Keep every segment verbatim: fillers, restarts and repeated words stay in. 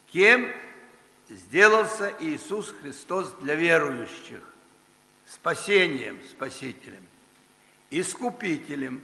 Кем сделался Иисус Христос для верующих? Спасением, Спасителем, Искупителем,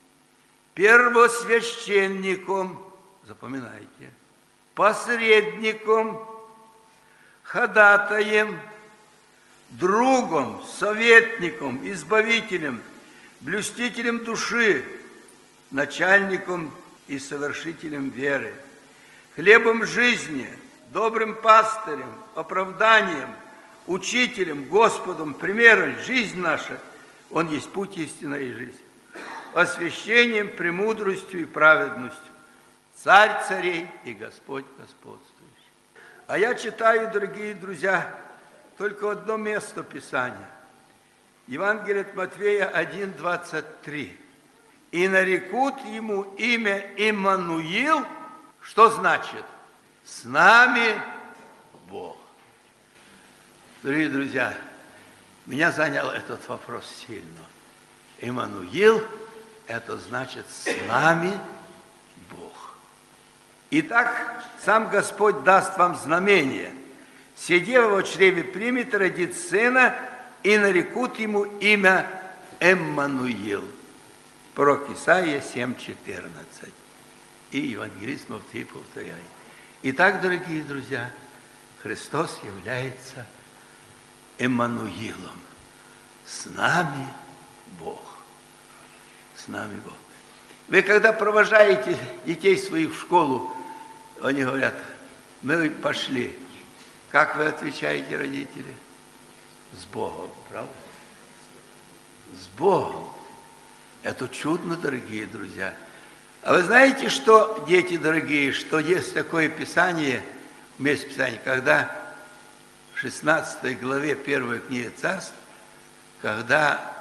первосвященником, запоминайте, посредником, ходатаем, другом, советником, избавителем, блюстителем души, начальником и совершителем веры, хлебом жизни, добрым пастырем, оправданием, учителем, Господом, примером, жизнь наша, Он есть путь, истина и жизнь, освящением, премудростью и праведностью, Царь царей и Господь господствующий. А я читаю, дорогие друзья, только одно место Писания. Евангелие от Матфея один, двадцать три. «И нарекут ему имя Иммануил», что значит? «С нами Бог». Дорогие друзья, меня занял этот вопрос сильно. Иммануил – это значит «с нами Бог». Итак, сам Господь даст вам знамение. Сидев во чреве примет, родит сына, и нарекут ему имя Эммануил. Пророк Исаия семь, четырнадцать. И евангелист Матфей повторяет. Итак, дорогие друзья, Христос является Эммануилом. С нами Бог. С нами Бог. Вы когда провожаете детей своих в школу, они говорят, мы пошли. Как вы отвечаете, родители? С Богом, правда? С Богом. Это чудно, дорогие друзья. А вы знаете, что, дети дорогие, что есть такое Писание, место Писания, когда в шестнадцатой главе первой книги Царств, когда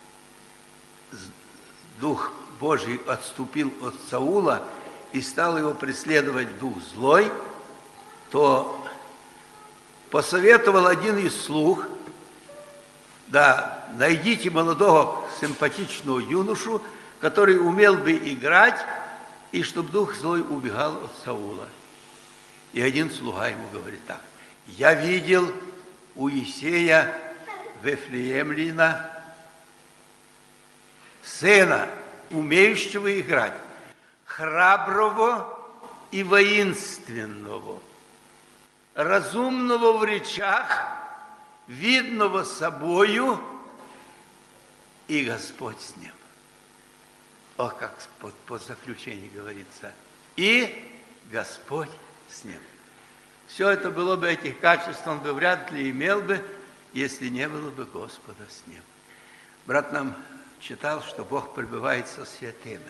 Дух Божий отступил от Саула и стал его преследовать дух злой, то посоветовал один из слуг, да, найдите молодого симпатичного юношу, который умел бы играть, и чтобы дух злой убегал от Саула. И один слуга ему говорит так: я видел у Иисея Вифлеемлина сына, умеющего играть, храброго и воинственного, разумного в речах, видного собою, и Господь с ним. О, как по, по заключению говорится. И Господь с ним. Все это было бы, этих качеств он бы вряд ли имел бы, если не было бы Господа с ним. Брат нам читал, что Бог пребывает со святыми.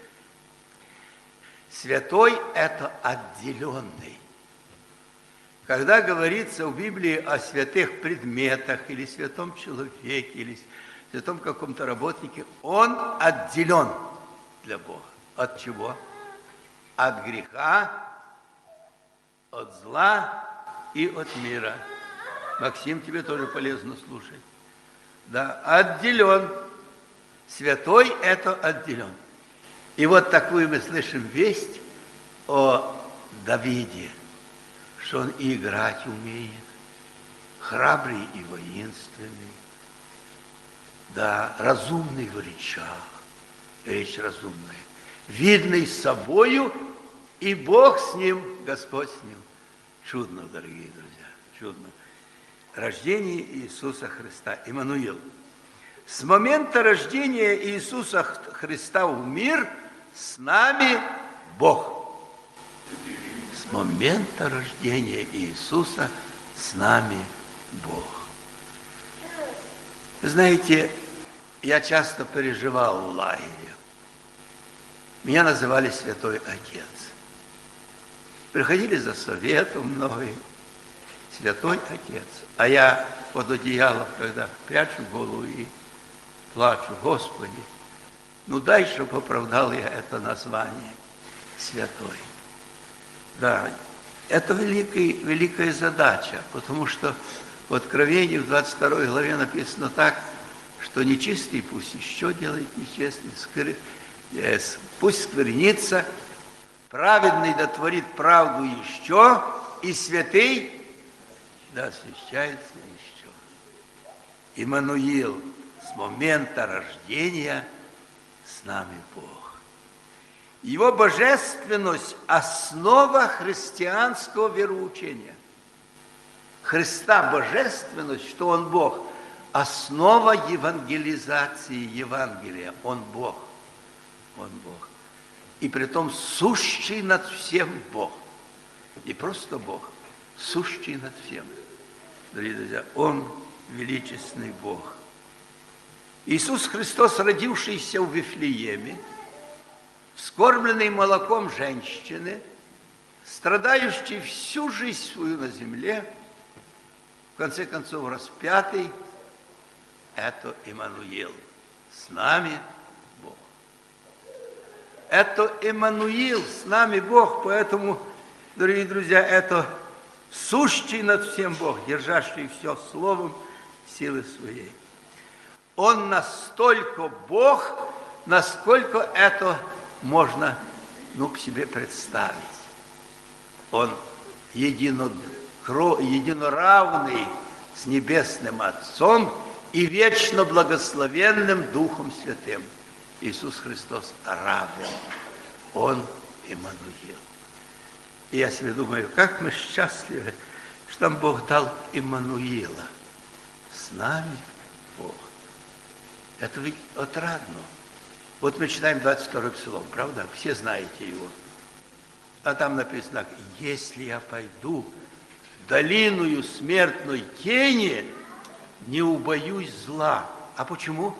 Святой – это отделенный. Когда говорится в Библии о святых предметах, или святом человеке, или святом каком-то работнике, он отделен для Бога. От чего? От греха, от зла и от мира. Максим, тебе тоже полезно слушать. Да, отделен. Святой – это отделен. И вот такую мы слышим весть о Давиде, что он и играть умеет, храбрый и воинственный, да, разумный в речах, речь разумная, видный собою, и Бог с ним, Господь с ним. Чудно, дорогие друзья, чудно. Рождение Иисуса Христа, Иммануил. С момента рождения Иисуса Христа в мир с нами Бог. С момента рождения Иисуса с нами Бог. Вы знаете, я часто переживал в лагере. Меня называли Святой Отец. Приходили за советом многие. Святой Отец. А я под одеялом, когда прячу голову и плачу: Господи, ну дай, чтобы оправдал я это название Святой. Да, это великий, великая задача, потому что в Откровении в двадцать второй главе написано так, что нечистый пусть еще делает нечестный, скр... пусть сквернится, праведный дотворит правду еще, и святый да освящается еще. Иммануил, с момента рождения с нами Бог. Его божественность – основа христианского вероучения. Христа божественность, что Он Бог, основа евангелизации Евангелия. Он Бог. Он Бог. И притом сущий над всем Бог. Не просто Бог, сущий над всем. Дорогие друзья, Он величественный Бог. Иисус Христос, родившийся в Вифлееме, вскормленный молоком женщины, страдающий всю жизнь свою на земле, в конце концов распятый, это Иммануил. С нами Бог. Это Иммануил, с нами Бог, поэтому, дорогие друзья, это сущий над всем Бог, держащий все словом силы своей. Он настолько Бог, насколько это можно, ну, к себе представить. Он едино, единоравный с Небесным Отцом и вечно благословенным Духом Святым. Иисус Христос равен. Он Иммануил. И я себе думаю, как мы счастливы, что нам Бог дал Иммануила. С нами Бог. Это ведь отрадно. Вот мы читаем двадцать второй псалом, правда? Все знаете его. А там написано, если я пойду в долиную смертной тени, не убоюсь зла. А почему?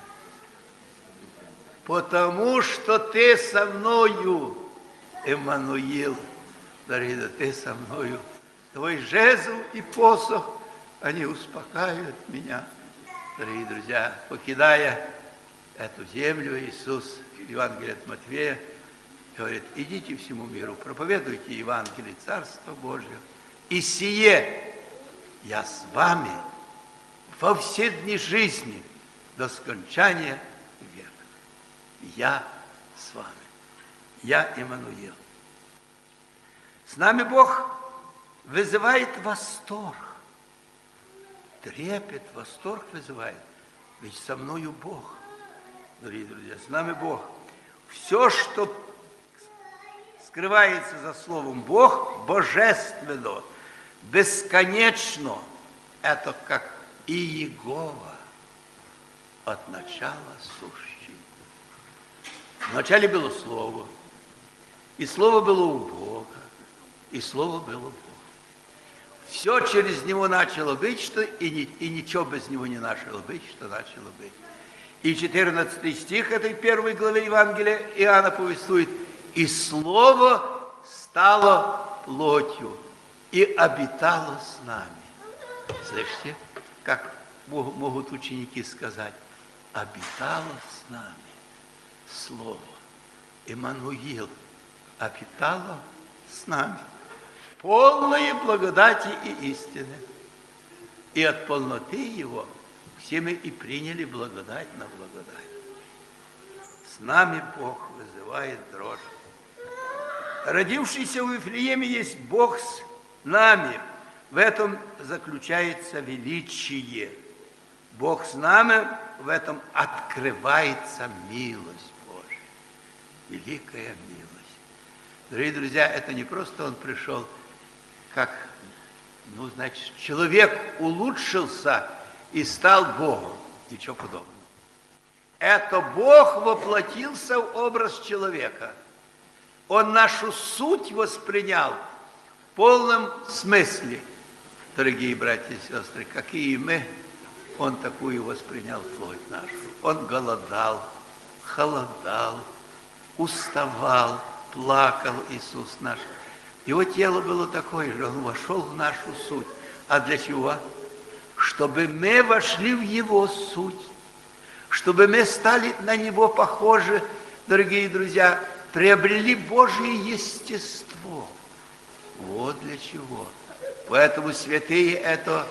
Потому что ты со мною, Иммануил, дорогие, ты со мною. Твой жезл и посох, они успокаивают меня. Дорогие друзья, покидая эту землю, Иисус в Евангелии от Матфея говорит, идите всему миру, проповедуйте Евангелие Царства Божьего. И сие я с вами во все дни жизни до скончания века. Я с вами. Я Иммануил. С нами Бог вызывает восторг. Трепет, восторг вызывает. Ведь со мною Бог. Дорогие друзья, с нами Бог. Все, что скрывается за словом Бог, божественно, бесконечно. Это как Иегова от начала сущий. Вначале было Слово, и Слово было у Бога, и Слово было у Бога. Все через Него начало быть, что и, ни, и ничего без Него не начало быть, что начало быть. И четырнадцатый стих этой первой главы Евангелия Иоанна повествует, «И Слово стало плотью и обитало с нами». Слышите, как могут ученики сказать, «Обитало с нами Слово». Иммануил обитало с нами. Полное благодати и истины. И от полноты Его все мы и приняли благодать на благодать. С нами Бог вызывает дрожь. Родившийся в Вифлееме есть Бог с нами. В этом заключается величие. Бог с нами, в этом открывается милость Божья. Великая милость. Дорогие друзья, это не просто Он пришел, как, ну, значит, человек улучшился и стал Богом. Ничего подобного. Это Бог воплотился в образ человека. Он нашу суть воспринял в полном смысле. Дорогие братья и сестры, какие мы, Он такую воспринял плоть нашу. Он голодал, холодал, уставал, плакал Иисус наш. Его тело было такое же, Он вошел в нашу суть. А для чего? Чтобы мы вошли в Его суть, чтобы мы стали на Него похожи, дорогие друзья, приобрели Божье естество. Вот для чего. Поэтому святые это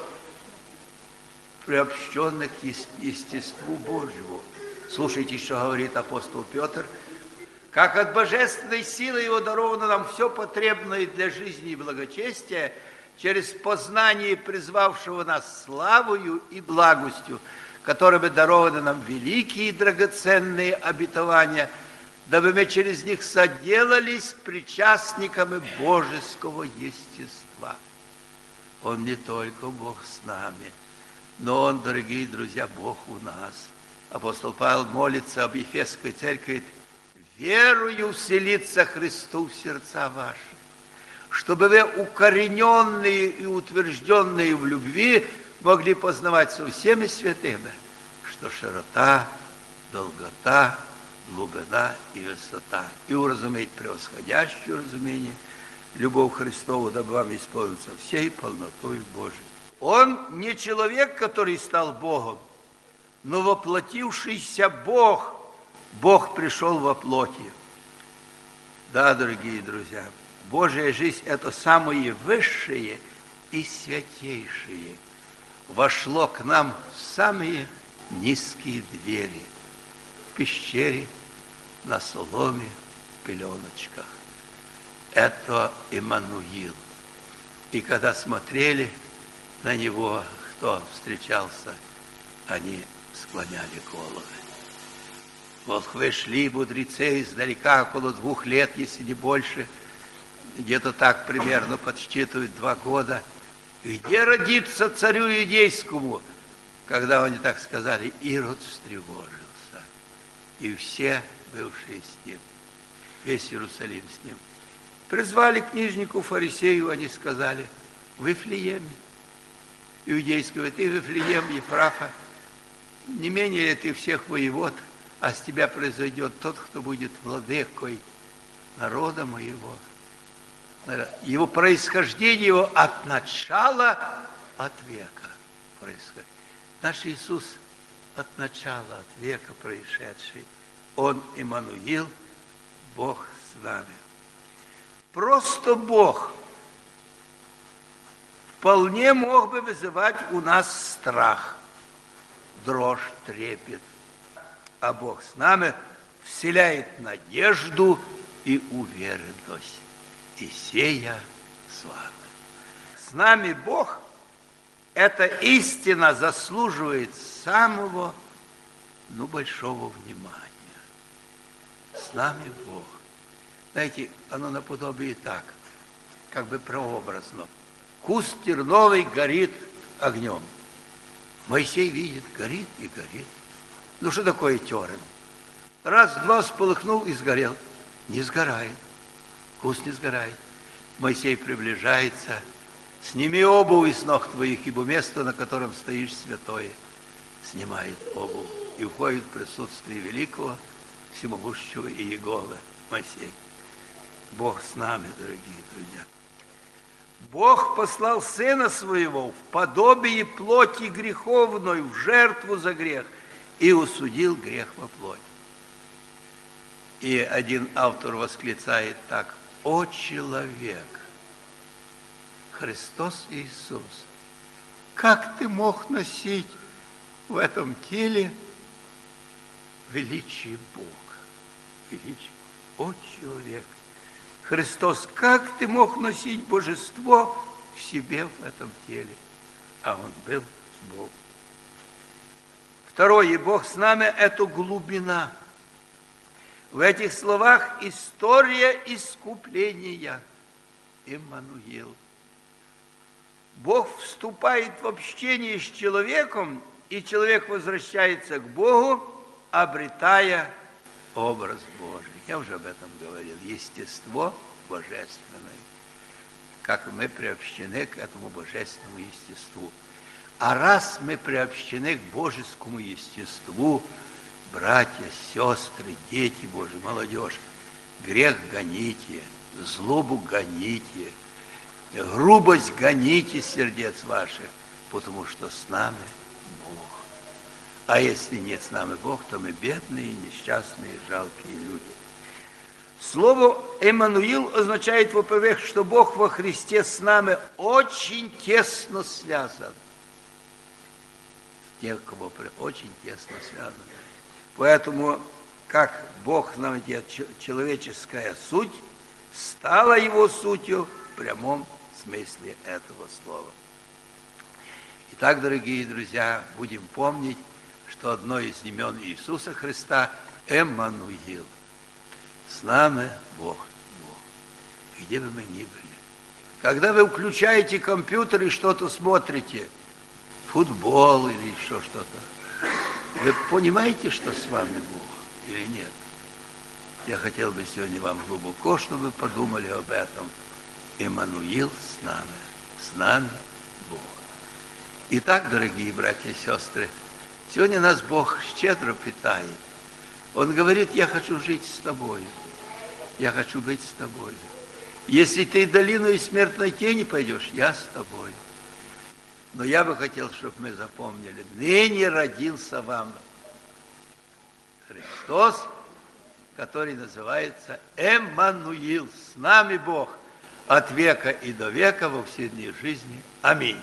приобщенные к естеству Божьему. Слушайте, что говорит апостол Петр как от божественной силы Его даровано нам все потребное для жизни и благочестия, через познание призвавшего нас славою и благостью, которыми дарованы нам великие и драгоценные обетования, дабы мы через них соделались причастниками божеского естества. Он не только Бог с нами, но Он, дорогие друзья, Бог у нас. Апостол Павел молится об Ефесской церкви: верою вселится Христу в сердца ваши, чтобы вы, укорененные и утвержденные в любви, могли познавать со всеми святыми, что широта, долгота, глубина и высота, и уразуметь превосходящее разумение, любовь Христову, дабы вам исполниться всей полнотой Божией. Он не человек, который стал Богом, но воплотившийся Бог. Бог пришел во плоти. Да, дорогие друзья, Божья жизнь – это самое высшее и святейшее. Вошло к нам в самые низкие двери, в пещере, на соломе, в пеленочках. Это Иммануил. И когда смотрели на него, кто встречался, они склоняли головы. Волхвы шли, мудрецы, издалека, около двух лет, если не больше, где-то так примерно подсчитывают два года. Где родиться царю иудейскому? Когда они так сказали, Ирод встревожился. И все, бывшие с ним, весь Иерусалим с ним. Призвали книжнику фарисею, они сказали: в Вифлееме иудейского, ты Вифлеем, Ефрафа, не менее ты всех воевод, а с тебя произойдет тот, кто будет владыкой народа моего. Его происхождение его от начала, от века происходит. Наш Иисус от начала, от века происшедший. Он Иммануил, Бог с нами. Просто Бог вполне мог бы вызывать у нас страх, дрожь, трепет. А Бог с нами вселяет надежду и уверенность. И сея с вами. С нами Бог, эта истина заслуживает самого, ну, большого внимания. С нами Бог. Знаете, оно наподобие так, как бы прообразно. Куст терновый горит огнем. Моисей видит, горит и горит. Ну, что такое терн? Раз-два сполыхнул и сгорел. Не сгорает. Куст не сгорает. Моисей приближается. Сними обувь из ног твоих, ибо место, на котором стоишь, святое. Снимает обувь и входит в присутствие великого, всемогущего Иеговы, Моисей. Бог с нами, дорогие друзья. Бог послал Сына Своего в подобие плоти греховной, в жертву за грех, и осудил грех во плоти. И один автор восклицает так: «О человек, Христос Иисус, как ты мог носить в этом теле величие Бога?» Величие. О человек, Христос, как ты мог носить божество в себе в этом теле? А Он был с Богом. Второе, Бог с нами – это глубина. В этих словах история искупления. Иммануил. Бог вступает в общение с человеком, и человек возвращается к Богу, обретая образ Божий. Я уже об этом говорил. Естество божественное. Как мы приобщены к этому божественному естеству. А раз мы приобщены к божескому естеству, братья, сестры, дети Божьи, молодежь, грех гоните, злобу гоните, грубость гоните сердец ваших, потому что с нами Бог. А если нет с нами Бог, то мы бедные, несчастные, жалкие люди. Слово «Эммануил» означает, во-первых, что Бог во Христе с нами очень тесно связан. Те, кого очень тесно связаны. Поэтому как Бог нам дает человеческая суть, стала его сутью в прямом смысле этого слова. Итак, дорогие друзья, будем помнить, что одно из имен Иисуса Христа – Эммануил. С нами Бог, Бог, где бы мы ни были. Когда вы включаете компьютер и что-то смотрите, футбол или еще что-то, вы понимаете, что с вами Бог или нет? Я хотел бы сегодня вам глубоко, чтобы вы подумали об этом. Эммануил с нами, с нами Бог. Итак, дорогие братья и сестры, сегодня нас Бог щедро питает. Он говорит: я хочу жить с тобой, я хочу быть с тобой. Если ты в долину и смертной тени пойдешь, я с тобой. Но я бы хотел, чтобы мы запомнили: ныне родился вам Христос, который называется Эммануил, с нами Бог, от века и до века во все дни жизни. Аминь.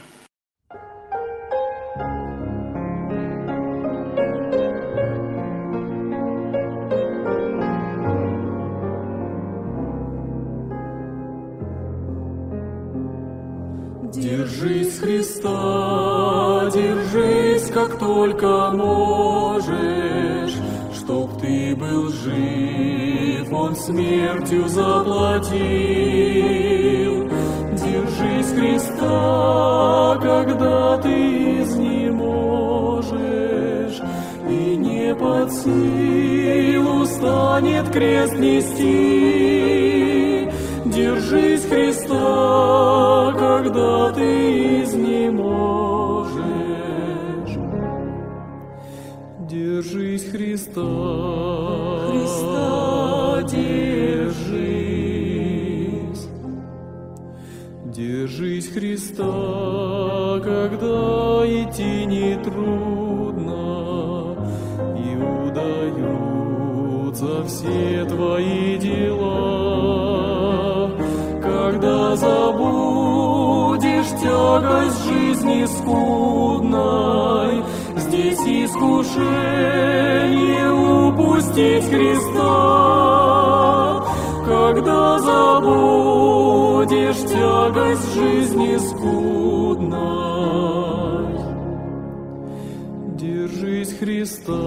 Держись Христа, держись, как только можешь, чтоб ты был жив, Он смертью заплатил. Держись Христа, когда ты изнеможешь, и не под силу станет крест нести. Держись Христа, когда ты изнеможешь. Держись Христа, Христа, держись. Держись Христа, когда идти нетрудно, и удаются все твои дела. Когда забудешь тягость жизни скудной, здесь искушение упустить Христа. Когда забудешь тягость жизни скудной, держись Христа,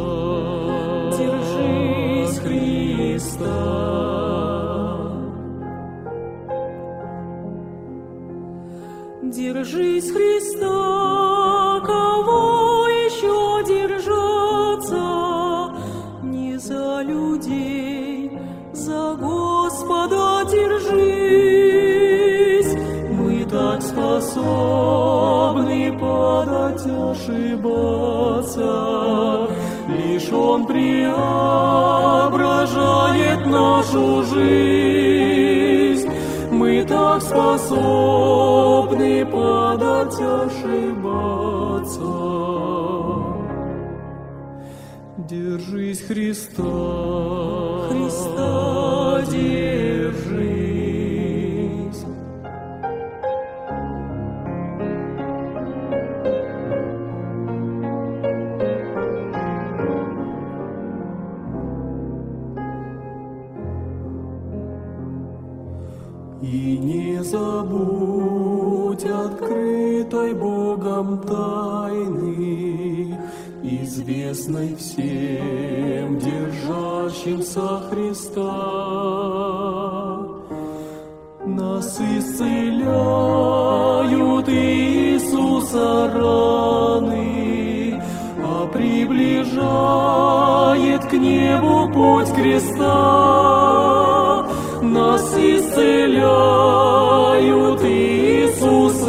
держись Христа. Держись Христа, кого еще держаться? Не за людей, за Господа держись. Мы так способны падать, ошибаться. Лишь Он преображает нашу жизнь. Мы так способны падать, ошибаться. Держись Христа, Христа, держись. И не забудь открытой Богом тайны, известной всем держащимся Христа. Нас исцеляют Иисуса раны, а приближает к небу путь креста. Нас исцеляют Иисуса